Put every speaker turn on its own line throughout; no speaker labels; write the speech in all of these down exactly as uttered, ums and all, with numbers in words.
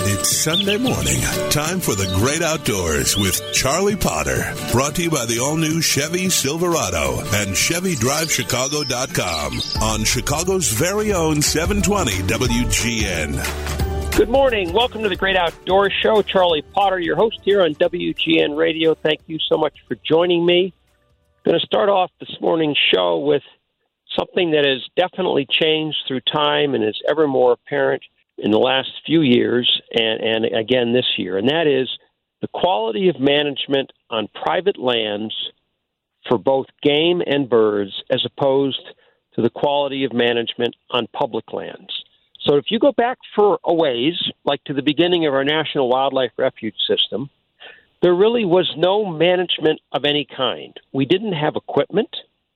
It's Sunday morning. Time for the great outdoors with Charlie Potter. Brought to you by the all-new Chevy Silverado and Chevy Drive Chicago dot com on Chicago's very own seven twenty W G N.
Good morning. Welcome to the Great Outdoors Show. Charlie Potter, your host here on W G N Radio. Thank you so much for joining me. I'm going to start off this morning's show with something that has definitely changed through time and is ever more apparent in the last few years and, and again this year, and that is the quality of management on private lands for both game and birds as opposed to the quality of management on public lands. So if you go back for a ways, like to the beginning of our National Wildlife Refuge System, there really was no management of any kind. We didn't have equipment.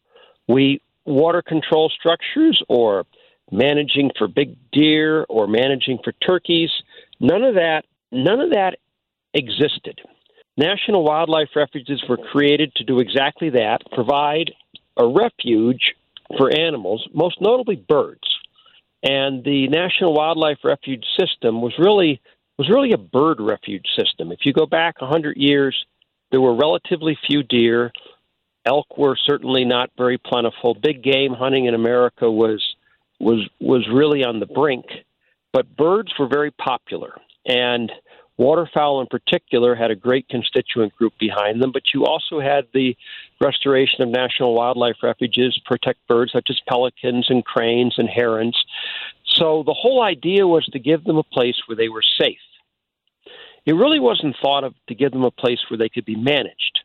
We water control structures or managing for big deer or managing for turkeys. None of that, none of that existed. National Wildlife Refuges were created to do exactly that, provide a refuge for animals, most notably birds. And the National Wildlife Refuge System was really was really a bird refuge system. If you go back one hundred years, there were relatively few deer. Elk were certainly not very plentiful. Big game hunting in America was was was really on the brink, but birds were very popular, and waterfowl in particular had a great constituent group behind them. But you also had the restoration of national wildlife refuges, protect birds such as pelicans and cranes and herons. So the whole idea was to give them a place where they were safe. It really wasn't thought of to give them a place where they could be managed.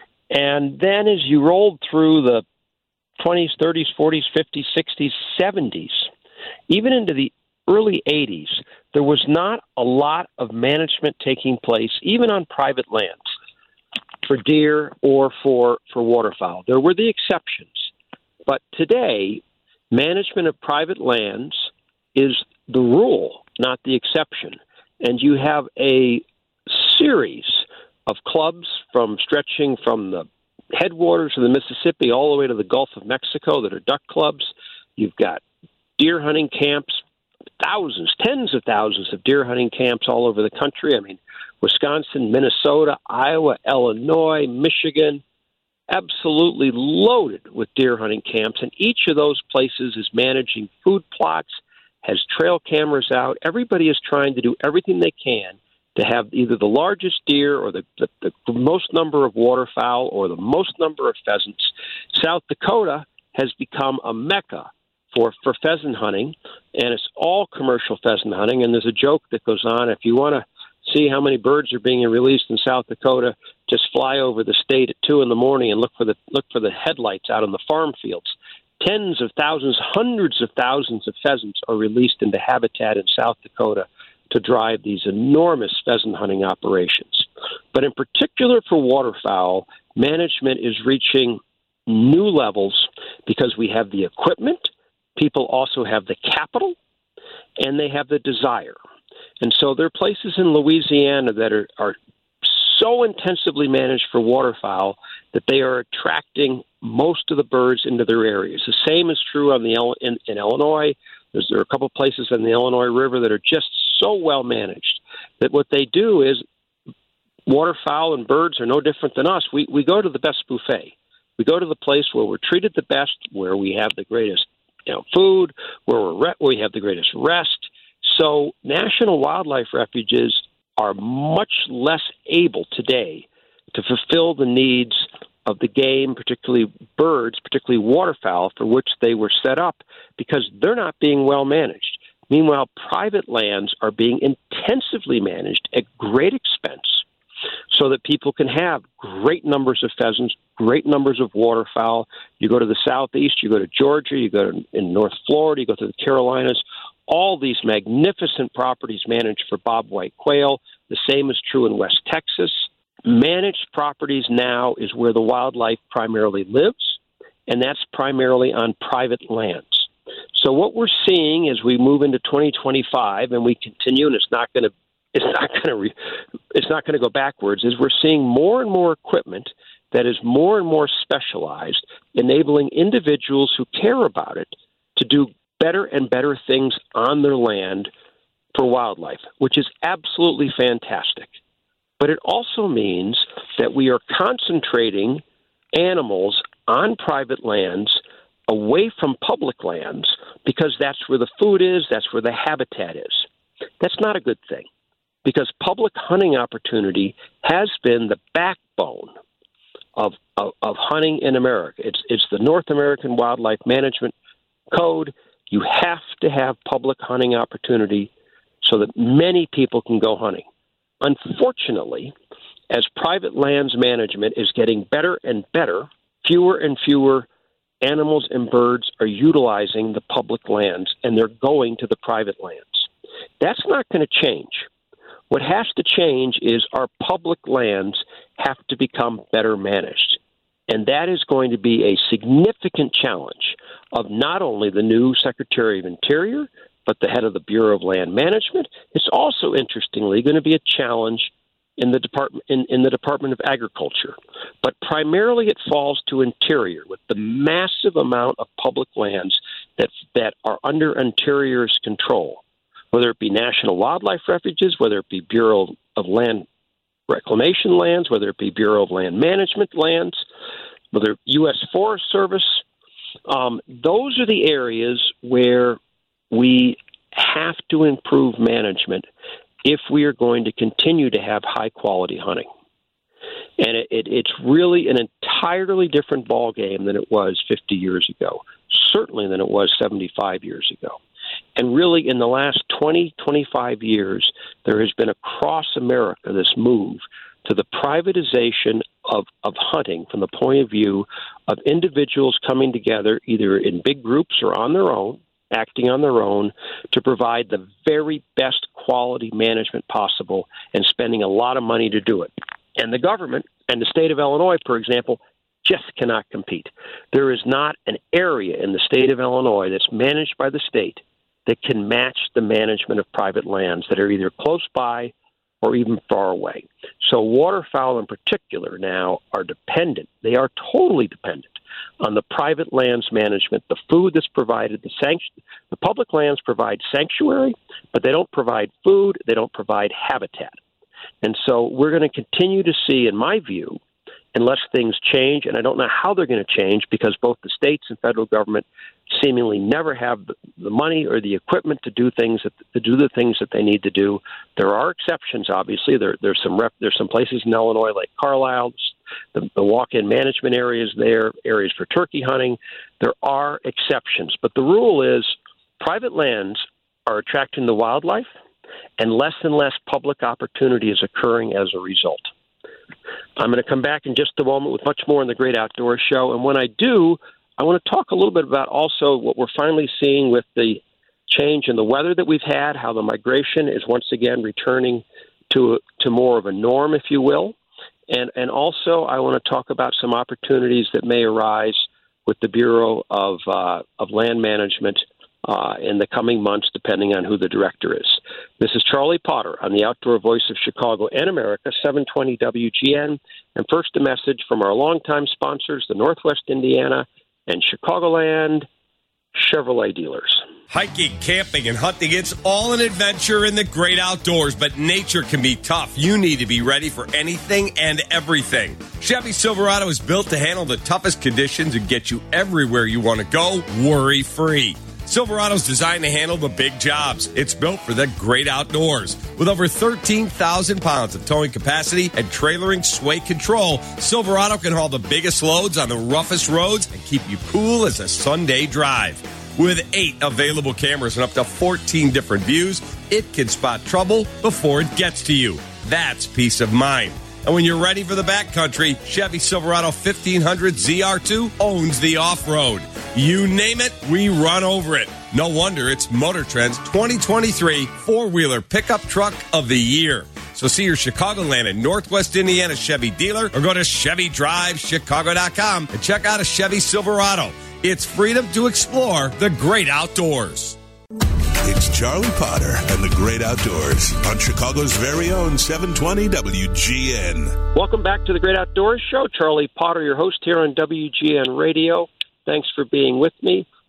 And then as you rolled through the twenties, thirties, forties, fifties, sixties, seventies, even into the early eighties, there was not a lot of management taking place, even on private lands, for deer or for, for waterfowl. There were the exceptions. But today, management of private lands is the rule, not the exception. And you have a series of clubs from stretching from the headwaters of the Mississippi all the way to the Gulf of Mexico that are duck clubs. You've got deer hunting camps, thousands, tens of thousands of deer hunting camps all over the country. I mean, Wisconsin, Minnesota, Iowa, Illinois, Michigan, absolutely loaded with deer hunting camps. And each of those places is managing food plots, has trail cameras out. Everybody is trying to do everything they can to have either the largest deer or the, the, the most number of waterfowl or the most number of pheasants. South Dakota has become a mecca for, for pheasant hunting, and it's all commercial pheasant hunting. And there's a joke that goes on, if you want to see how many birds are being released in South Dakota, just fly over the state at two in the morning and look for the look for the headlights out on the farm fields. Tens of thousands, hundreds of thousands of pheasants are released into habitat in South Dakota to drive these enormous pheasant hunting operations. But in particular for waterfowl, management is reaching new levels because we have the equipment, people also have the capital, and they have the desire. And so there are places in Louisiana that are, are so intensively managed for waterfowl that they are attracting most of the birds into their areas. The same is true on the in, in Illinois. There's, there are a couple of places on the Illinois River that are just so well managed that what they do is waterfowl and birds are no different than us. We we go to the best buffet. We go to the place where we're treated the best, where we have the greatest you know, food, where we're re- where we have the greatest rest. So national wildlife refuges are much less able today to fulfill the needs of the game, particularly birds, particularly waterfowl, for which they were set up, because they're not being well managed. Meanwhile, private lands are being intensively managed at great expense so that people can have great numbers of pheasants, great numbers of waterfowl. You go to the southeast, you go to Georgia, you go to in North Florida, you go to the Carolinas, all these magnificent properties managed for bobwhite quail. The same is true in West Texas. Managed properties now is where the wildlife primarily lives, and that's primarily on private lands. So what we're seeing as we move into twenty twenty-five, and we continue, and it's not going to, it's not going to, re, it's not going to go backwards, is we're seeing more and more equipment that is more and more specialized, enabling individuals who care about it to do better and better things on their land for wildlife, which is absolutely fantastic. But it also means that we are concentrating animals on private lands away from public lands because that's where the food is, that's where the habitat is. That's not a good thing because public hunting opportunity has been the backbone of, of, of hunting in America. It's, it's the North American Wildlife Management Code. You have to have public hunting opportunity so that many people can go hunting. Unfortunately, as private lands management is getting better and better, fewer and fewer animals and birds are utilizing the public lands, and they're going to the private lands. That's not going to change. What has to change is our public lands have to become better managed. And that is going to be a significant challenge of not only the new Secretary of Interior, but the head of the Bureau of Land Management. It's also, interestingly, going to be a challenge in the Department in, in the Department of Agriculture. But primarily it falls to Interior with the massive amount of public lands that that are under Interior's control, whether it be National Wildlife Refuges, whether it be Bureau of Land Reclamation lands, whether it be Bureau of Land Management lands, whether U S Forest Service. Um, those are the areas where we have to improve management if we are going to continue to have high-quality hunting. And it, it, it's really an entirely different ballgame than it was fifty years ago, certainly than it was seventy-five years ago. And really, in the last twenty, twenty-five years, there has been across America this move to the privatization of, of hunting from the point of view of individuals coming together either in big groups or on their own, acting on their own, to provide the very best quality management possible and spending a lot of money to do it. And the government and the state of Illinois, for example, just cannot compete. There is not an area in the state of Illinois that's managed by the state that can match the management of private lands that are either close by or even far away. So waterfowl in particular now are dependent. They are totally dependent on the private lands management, the food that's provided, the sanct- the public lands provide sanctuary, but they don't provide food, they don't provide habitat. And so we're going to continue to see, in my view, unless things change, and I don't know how they're going to change because both the states and federal government seemingly never have the money or the equipment to do things that, to do the things that they need to do. There are exceptions, obviously. There, there's some rep, there's some places in Illinois like Carlisle, the, the walk-in management areas there, areas for turkey hunting. There are exceptions, but the rule is private lands are attracting the wildlife, and less and less public opportunity is occurring as a result. I'm going to come back in just a moment with much more in the Great Outdoors Show. And when I do, I want to talk a little bit about also what we're finally seeing with the change in the weather that we've had, how the migration is once again returning to to more of a norm, if you will. And, and also I want to talk about some opportunities that may arise with the Bureau of, uh, of Land Management Uh, in the coming months, depending on who the director is. This is Charlie Potter on the Outdoor Voice of Chicago and America, seven twenty W G N. And first, a message from our longtime sponsors, the Northwest Indiana and Chicagoland Chevrolet dealers.
Hiking, camping, and hunting, it's all an adventure in the great outdoors, but nature can be tough. You need to be ready for anything and everything. Chevy Silverado is built to handle the toughest conditions and get you everywhere you want to go, worry-free. Silverado's designed to handle the big jobs. It's built for the great outdoors. With over thirteen thousand pounds of towing capacity and trailering sway control, Silverado can haul the biggest loads on the roughest roads and keep you cool as a Sunday drive. With eight available cameras and up to fourteen different views, it can spot trouble before it gets to you. That's peace of mind. And when you're ready for the backcountry, Chevy Silverado fifteen hundred Z R two owns the off-road. You name it, we run over it. No wonder it's Motor Trend's twenty twenty-three four-wheeler pickup truck of the year. So see your Chicagoland and Northwest Indiana Chevy dealer or go to Chevy Drive Chicago dot com and check out a Chevy Silverado. It's freedom to explore the great outdoors.
It's Charlie Potter and the Great Outdoors on Chicago's very own seven twenty W G N.
Welcome back to the Great Outdoors Show. Charlie Potter, your host here on W G N Radio. Thanks for being with me.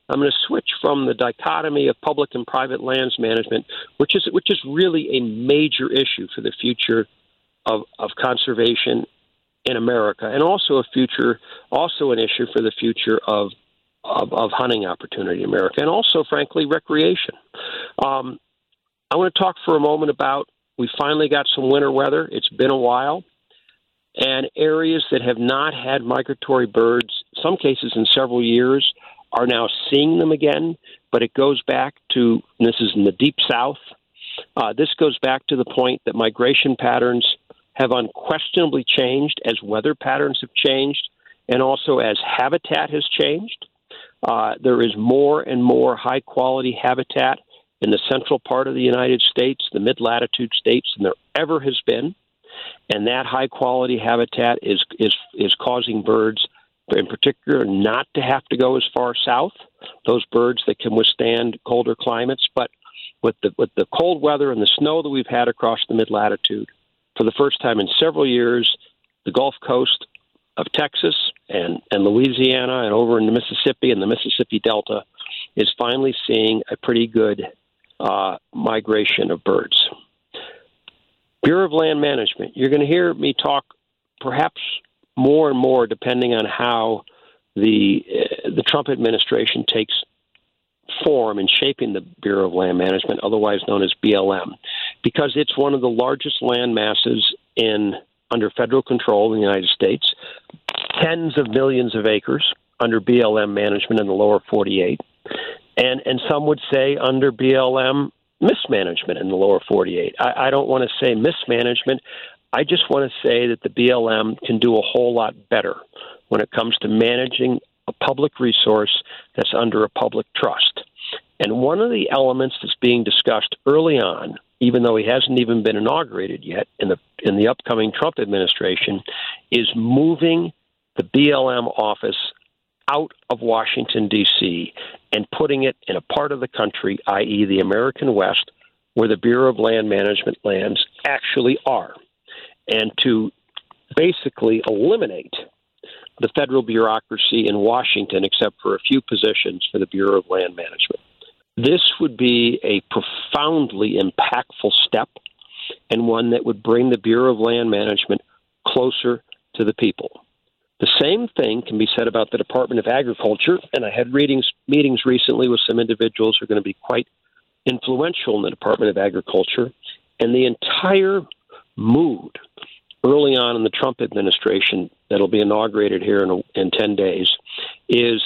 I'm going to switch from the dichotomy of public and private lands management, which is which is really a major issue for the future of, of conservation in America, and also a future, also an issue for the future of of, of hunting opportunity in America, and also, frankly, recreation. Um, I want to talk for a moment about, we finally got some winter weather. It's been a while. And areas that have not had migratory birds, some cases in several years, are now seeing them again. But it goes back to, and this is in the deep south, uh, this goes back to the point that migration patterns have unquestionably changed as weather patterns have changed, and also as habitat has changed. Uh, there is more and more high-quality habitat in the central part of the United States, the mid-latitude states, than there ever has been. And that high-quality habitat is, is, is causing birds, in particular, not to have to go as far south, those birds that can withstand colder climates. But with the, with the cold weather and the snow that we've had across the mid-latitude, for the first time in several years, the Gulf Coast of Texas and, and Louisiana and over in the Mississippi and the Mississippi Delta is finally seeing a pretty good uh, migration of birds. Bureau of Land Management, you're going to hear me talk perhaps more and more depending on how the uh, the Trump administration takes form in shaping the Bureau of Land Management, otherwise known as B L M, because it's one of the largest land masses in under federal control in the United States, tens of millions of acres under B L M management in the lower forty-eight, and and some would say under B L M mismanagement in the lower forty-eight. I, I don't want to say mismanagement. I just want to say that the B L M can do a whole lot better when it comes to managing a public resource that's under a public trust. And one of the elements that's being discussed early on, even though he hasn't even been inaugurated yet in the in the upcoming Trump administration, is moving the B L M office out of Washington, D C, and putting it in a part of the country, that is the American West, where the Bureau of Land Management lands actually are, and to basically eliminate the federal bureaucracy in Washington, except for a few positions for the Bureau of Land Management. This would be a profoundly impactful step, and one that would bring the Bureau of Land Management closer to the people. The same thing can be said about the Department of Agriculture, and I had readings, meetings recently with some individuals who are going to be quite influential in the Department of Agriculture, and the entire mood early on in the Trump administration that'll be inaugurated here in, a, in ten days is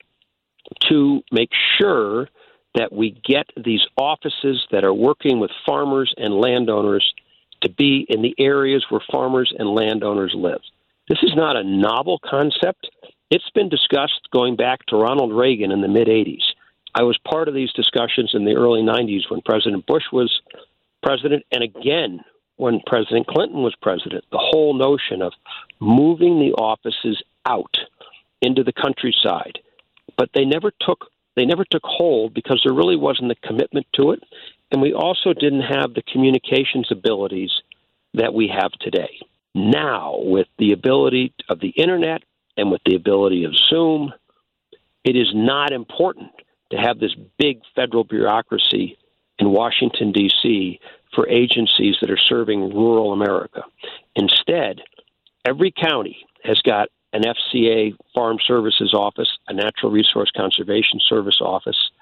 to make sure that we get these offices that are working with farmers and landowners to be in the areas where farmers and landowners live. This is not a novel concept. It's been discussed going back to Ronald Reagan in the mid-eighties. I was part of these discussions in the early nineties when President Bush was president, and again when President Clinton was president. The whole notion of moving the offices out into the countryside. But they never took they never took hold because there really wasn't a commitment to it, and we also didn't have the communications abilities that we have today. Now, with the ability of the internet and with the ability of Zoom, it is not important to have this big federal bureaucracy in Washington, D C for agencies that are serving rural America. Instead, every county has got an F C A Farm Services office, a Natural Resource Conservation Service office.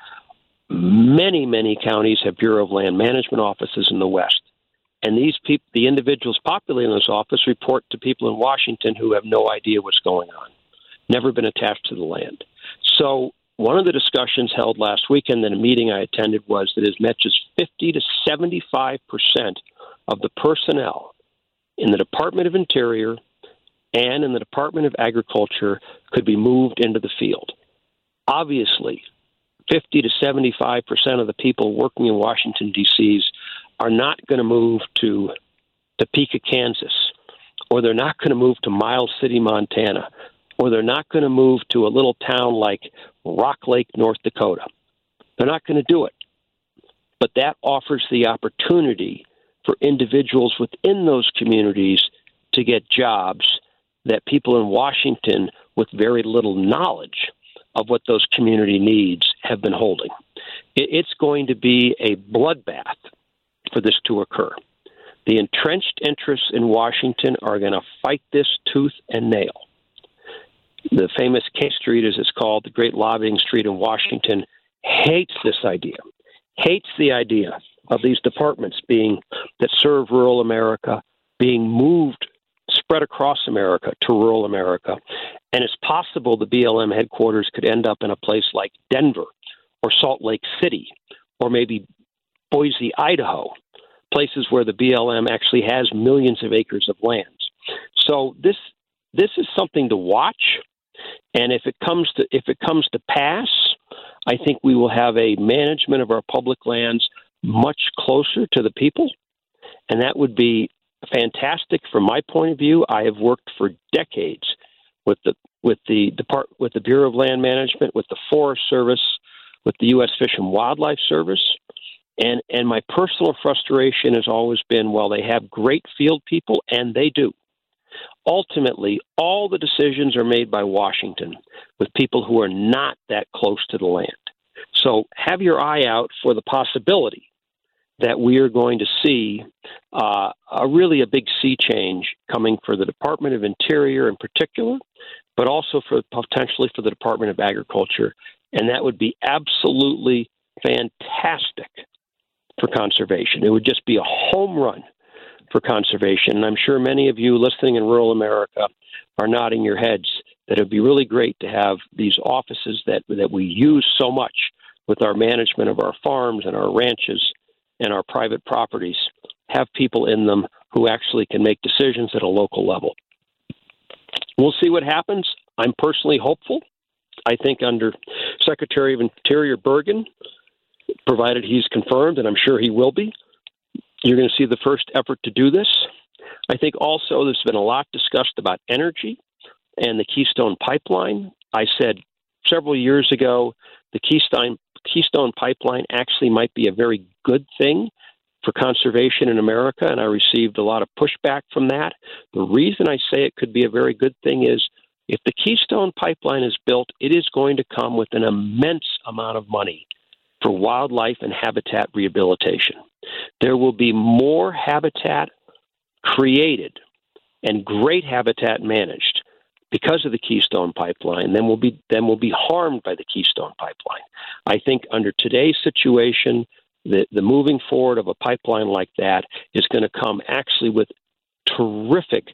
Many, many counties have Bureau of Land Management offices in the West. And these people, the individuals populating this office, report to people in Washington who have no idea what's going on, never been attached to the land. So one of the discussions held last weekend in a meeting I attended was that as much as fifty to seventy-five percent of the personnel in the Department of Interior and in the Department of Agriculture could be moved into the field. Obviously, fifty to seventy-five percent of the people working in Washington, D C's are not going to move to Topeka, Kansas, or they're not going to move to Miles City, Montana, or they're not going to move to a little town like Rock Lake, North Dakota. They're not going to do it. But that offers the opportunity for individuals within those communities to get jobs that people in Washington with very little knowledge of what those community needs have been holding. It's going to be a bloodbath for this to occur. The entrenched interests in Washington are going to fight this tooth and nail. The famous K Street, as it's called, the great lobbying street in Washington, hates this idea, hates the idea of these departments being that serve rural America being moved, spread across America to rural America. And it's possible the B L M headquarters could end up in a place like Denver or Salt Lake City or maybe Boise, Idaho, places where the B L M actually has millions of acres of land. So this this is something to watch. And if it comes to if it comes to pass, I think we will have a management of our public lands much closer to the people, and that would be fantastic from my point of view. I have worked for decades with the with the Depart with the Bureau of Land Management, with the Forest Service, with the U S Fish and Wildlife Service, and and my personal frustration has always been, well, they have great field people, and they do. Ultimately, all the decisions are made by Washington with people who are not that close to the land. So have your eye out for the possibility that we are going to see uh, a really a big sea change coming for the Department of Interior in particular, but also for potentially for the Department of Agriculture. And that would be absolutely fantastic for conservation. It would just be a home run for conservation. And I'm sure many of you listening in rural America are nodding your heads that it would be really great to have these offices that that we use so much with our management of our farms and our ranches and our private properties, have people in them who actually can make decisions at a local level. We'll see what happens. I'm personally hopeful. I think under Secretary of Interior Bergen, provided he's confirmed, and I'm sure he will be, you're going to see the first effort to do this. I think also there's been a lot discussed about energy and the Keystone Pipeline. I said several years ago the Keystone Keystone Pipeline actually might be a very good thing for conservation in America, and I received a lot of pushback from that. The reason I say it could be a very good thing is if the Keystone Pipeline is built, it is going to come with an immense amount of money for wildlife and habitat rehabilitation. There will be more habitat created and great habitat managed because of the Keystone Pipeline than will be than will be harmed by the Keystone Pipeline. I think under today's situation, the, the moving forward of a pipeline like that is going to come actually with terrific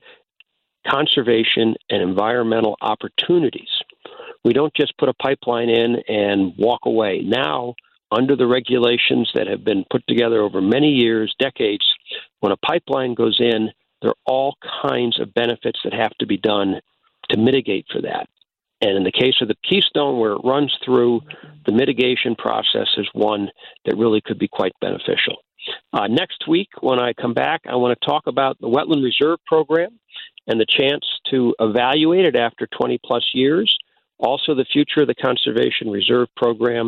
conservation and environmental opportunities. We don't just put a pipeline in and walk away. Now, under the regulations that have been put together over many years, decades, when a pipeline goes in, there are all kinds of benefits that have to be done to mitigate for that. And in the case of the Keystone, where it runs through, the mitigation process is one that really could be quite beneficial. Uh, next week, when I come back, I want to talk about the Wetland Reserve Program and the chance to evaluate it after twenty plus years. Also, the future of the Conservation Reserve Program.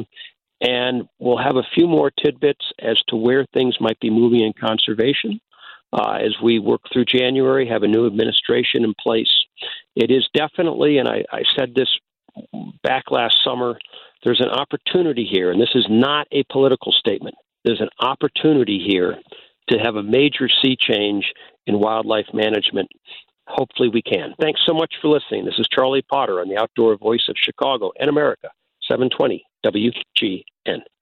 And we'll have a few more tidbits as to where things might be moving in conservation uh, as we work through January, have a new administration in place. It is definitely, and I, I said this back last summer, there's an opportunity here, and this is not a political statement. There's an opportunity here to have a major sea change in wildlife management. Hopefully we can. Thanks so much for listening. This is Charlie Potter on the Outdoor Voice of Chicago and America, seven twenty W G N.